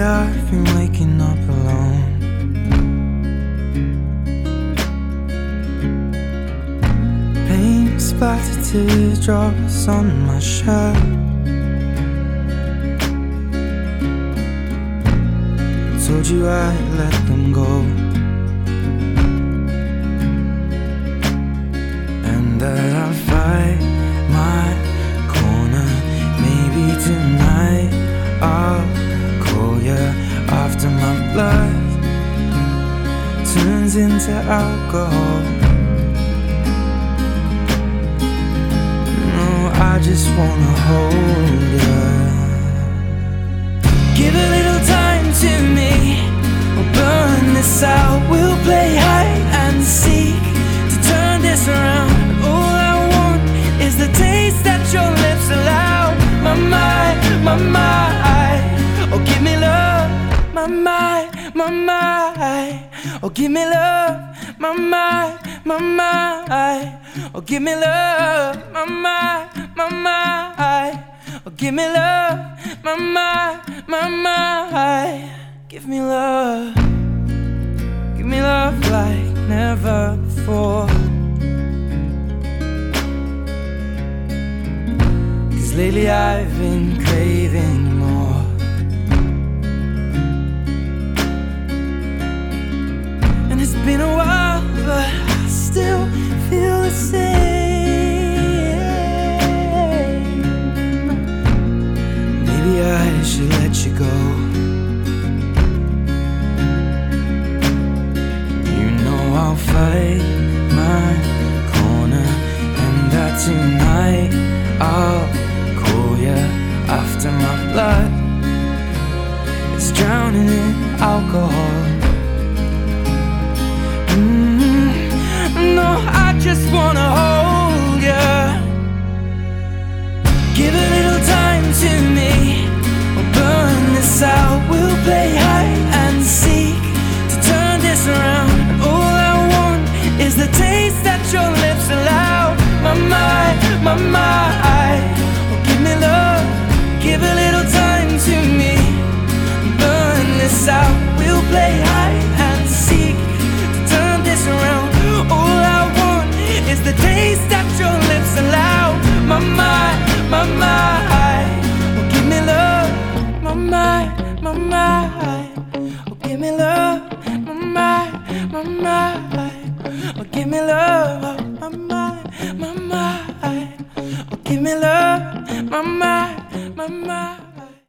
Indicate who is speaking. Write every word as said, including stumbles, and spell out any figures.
Speaker 1: I've been waking up alone. Paint splattered teardrops on my shirt. Told you I'd let them go, and that I'll fight my corner. Maybe tonight I'll call you after my blood turns into alcohol. No, I just wanna hold you. Give a little time to me, we'll burn this out. We'll play hide and seek to turn this around. All I want is the taste that your lips allow. My mind, my mind, oh give me love. My mind, my mind, oh give me love. My mind, my mind, oh give me love. My mind, my mind, oh give me love. My mind, my mind, give me love. Give me love like never before. Cause lately I've been craving more. And it's been a while, but I still feel the same. Maybe I should let you go. You know I'll fight my corner, and that tonight I'll call you after my blood is drowning in alcohol. Mm-hmm. No, I just wanna hold you. Give a little time to me, we'll burn this out. We'll play hide and seek to turn this around. And all I want is the taste that your lips allow. My mind, my mind, oh give me love. Give a little time to me, burn this out. We'll play hide and seek to turn this around. All I want is the taste that your lips allow. My mind, my mind, oh give me love. My mind, my mind, oh give me love. My mind, my mind, oh give me love. My mind, my mind, oh give me love. My mind, my mind.